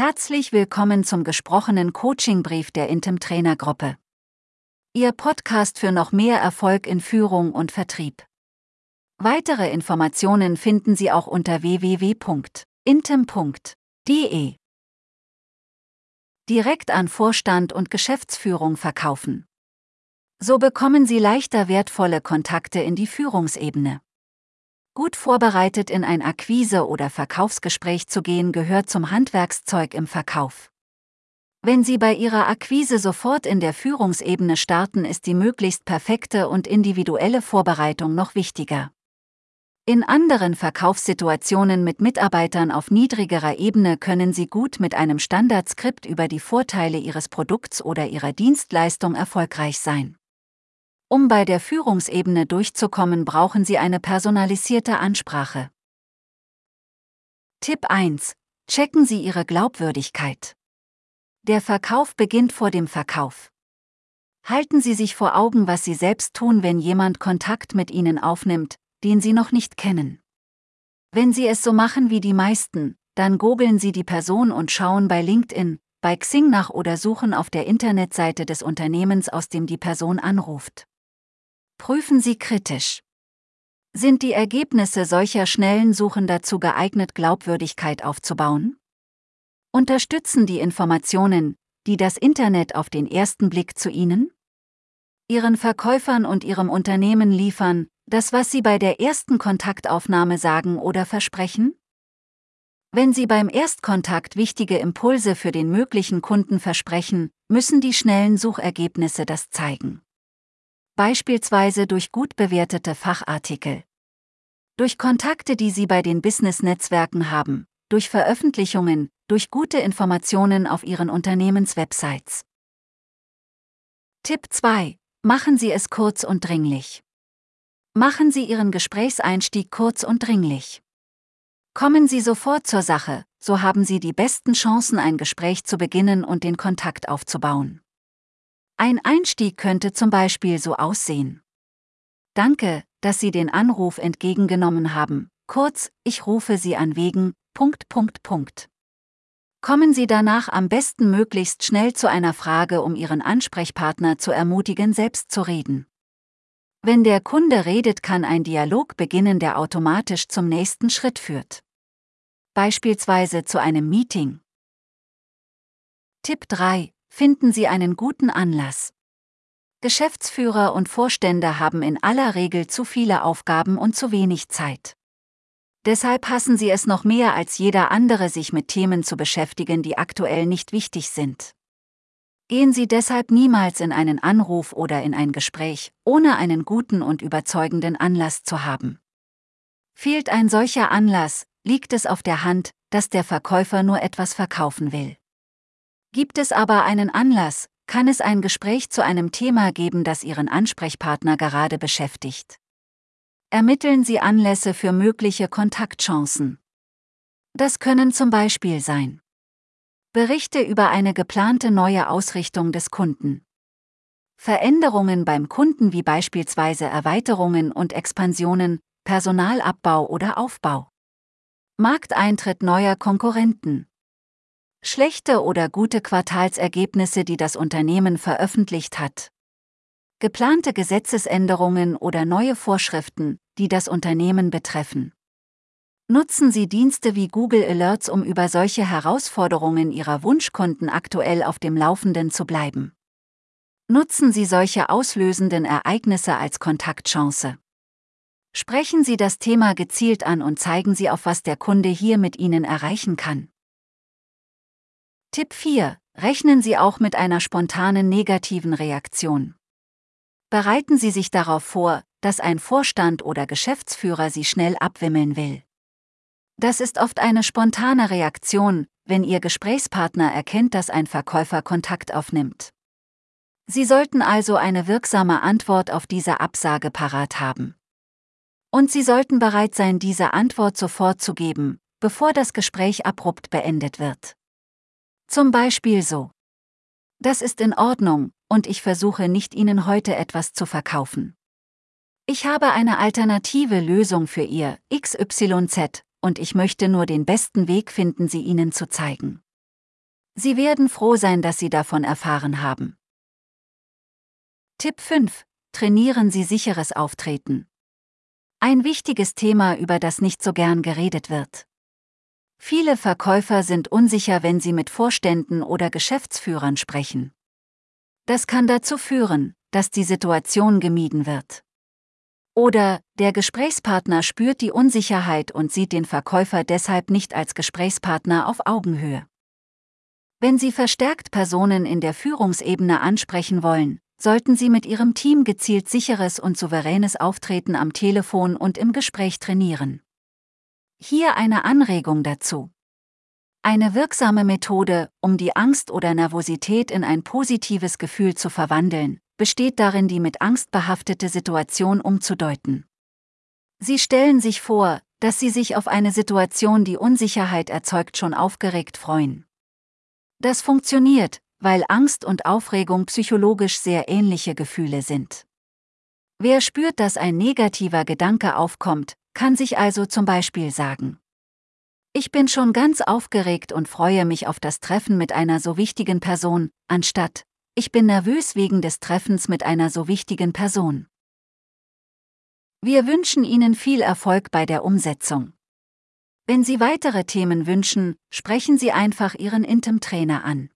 Herzlich willkommen zum gesprochenen Coachingbrief der Intem Trainergruppe. Ihr Podcast für noch mehr Erfolg in Führung und Vertrieb. Weitere Informationen finden Sie auch unter www.intem.de. Direkt an Vorstand und Geschäftsführung verkaufen. So bekommen Sie leichter wertvolle Kontakte in die Führungsebene. Gut vorbereitet in ein Akquise- oder Verkaufsgespräch zu gehen, gehört zum Handwerkszeug im Verkauf. Wenn Sie bei Ihrer Akquise sofort in der Führungsebene starten, ist die möglichst perfekte und individuelle Vorbereitung noch wichtiger. In anderen Verkaufssituationen mit Mitarbeitern auf niedrigerer Ebene können Sie gut mit einem Standardskript über die Vorteile Ihres Produkts oder Ihrer Dienstleistung erfolgreich sein. Um bei der Führungsebene durchzukommen, brauchen Sie eine personalisierte Ansprache. Tipp 1. Checken Sie Ihre Glaubwürdigkeit. Der Verkauf beginnt vor dem Verkauf. Halten Sie sich vor Augen, was Sie selbst tun, wenn jemand Kontakt mit Ihnen aufnimmt, den Sie noch nicht kennen. Wenn Sie es so machen wie die meisten, dann googeln Sie die Person und schauen bei LinkedIn, bei Xing nach oder suchen auf der Internetseite des Unternehmens, aus dem die Person anruft. Prüfen Sie kritisch. Sind die Ergebnisse solcher schnellen Suchen dazu geeignet, Glaubwürdigkeit aufzubauen? Unterstützen die Informationen, die das Internet auf den ersten Blick zu Ihnen, Ihren Verkäufern und Ihrem Unternehmen liefern, das, was Sie bei der ersten Kontaktaufnahme sagen oder versprechen? Wenn Sie beim Erstkontakt wichtige Impulse für den möglichen Kunden versprechen, müssen die schnellen Suchergebnisse das zeigen. Beispielsweise durch gut bewertete Fachartikel. Durch Kontakte, die Sie bei den Business-Netzwerken haben, durch Veröffentlichungen, durch gute Informationen auf Ihren Unternehmenswebsites. Tipp 2. Machen Sie es kurz und dringlich. Machen Sie Ihren Gesprächseinstieg kurz und dringlich. Kommen Sie sofort zur Sache, so haben Sie die besten Chancen, ein Gespräch zu beginnen und den Kontakt aufzubauen. Ein Einstieg könnte zum Beispiel so aussehen. Danke, dass Sie den Anruf entgegengenommen haben. Kurz, ich rufe Sie an wegen ... Kommen Sie danach am besten möglichst schnell zu einer Frage, um Ihren Ansprechpartner zu ermutigen, selbst zu reden. Wenn der Kunde redet, kann ein Dialog beginnen, der automatisch zum nächsten Schritt führt. Beispielsweise zu einem Meeting. Tipp 3. Finden Sie einen guten Anlass. Geschäftsführer und Vorstände haben in aller Regel zu viele Aufgaben und zu wenig Zeit. Deshalb hassen sie es noch mehr als jeder andere, sich mit Themen zu beschäftigen, die aktuell nicht wichtig sind. Gehen Sie deshalb niemals in einen Anruf oder in ein Gespräch, ohne einen guten und überzeugenden Anlass zu haben. Fehlt ein solcher Anlass, liegt es auf der Hand, dass der Verkäufer nur etwas verkaufen will. Gibt es aber einen Anlass, kann es ein Gespräch zu einem Thema geben, das Ihren Ansprechpartner gerade beschäftigt. Ermitteln Sie Anlässe für mögliche Kontaktchancen. Das können zum Beispiel sein: Berichte über eine geplante neue Ausrichtung des Kunden, Veränderungen beim Kunden wie beispielsweise Erweiterungen und Expansionen, Personalabbau oder Aufbau, Markteintritt neuer Konkurrenten, schlechte oder gute Quartalsergebnisse, die das Unternehmen veröffentlicht hat, geplante Gesetzesänderungen oder neue Vorschriften, die das Unternehmen betreffen. Nutzen Sie Dienste wie Google Alerts, um über solche Herausforderungen Ihrer Wunschkunden aktuell auf dem Laufenden zu bleiben. Nutzen Sie solche auslösenden Ereignisse als Kontaktchance. Sprechen Sie das Thema gezielt an und zeigen Sie auf, was der Kunde hier mit Ihnen erreichen kann. Tipp 4. Rechnen Sie auch mit einer spontanen negativen Reaktion. Bereiten Sie sich darauf vor, dass ein Vorstand oder Geschäftsführer Sie schnell abwimmeln will. Das ist oft eine spontane Reaktion, wenn Ihr Gesprächspartner erkennt, dass ein Verkäufer Kontakt aufnimmt. Sie sollten also eine wirksame Antwort auf diese Absage parat haben. Und Sie sollten bereit sein, diese Antwort sofort zu geben, bevor das Gespräch abrupt beendet wird. Zum Beispiel so: Das ist in Ordnung, und ich versuche nicht, Ihnen heute etwas zu verkaufen. Ich habe eine alternative Lösung für Ihr XYZ, und ich möchte nur den besten Weg finden, sie Ihnen zu zeigen. Sie werden froh sein, dass Sie davon erfahren haben. Tipp 5. Trainieren Sie sicheres Auftreten. Ein wichtiges Thema, über das nicht so gern geredet wird. Viele Verkäufer sind unsicher, wenn sie mit Vorständen oder Geschäftsführern sprechen. Das kann dazu führen, dass die Situation gemieden wird. Oder der Gesprächspartner spürt die Unsicherheit und sieht den Verkäufer deshalb nicht als Gesprächspartner auf Augenhöhe. Wenn Sie verstärkt Personen in der Führungsebene ansprechen wollen, sollten Sie mit Ihrem Team gezielt sicheres und souveränes Auftreten am Telefon und im Gespräch trainieren. Hier eine Anregung dazu. Eine wirksame Methode, um die Angst oder Nervosität in ein positives Gefühl zu verwandeln, besteht darin, die mit Angst behaftete Situation umzudeuten. Sie stellen sich vor, dass Sie sich auf eine Situation, die Unsicherheit erzeugt, schon aufgeregt freuen. Das funktioniert, weil Angst und Aufregung psychologisch sehr ähnliche Gefühle sind. Wer spürt, dass ein negativer Gedanke aufkommt, kann sich also zum Beispiel sagen: Ich bin schon ganz aufgeregt und freue mich auf das Treffen mit einer so wichtigen Person, anstatt: Ich bin nervös wegen des Treffens mit einer so wichtigen Person. Wir wünschen Ihnen viel Erfolg bei der Umsetzung. Wenn Sie weitere Themen wünschen, sprechen Sie einfach Ihren Intem-Trainer an.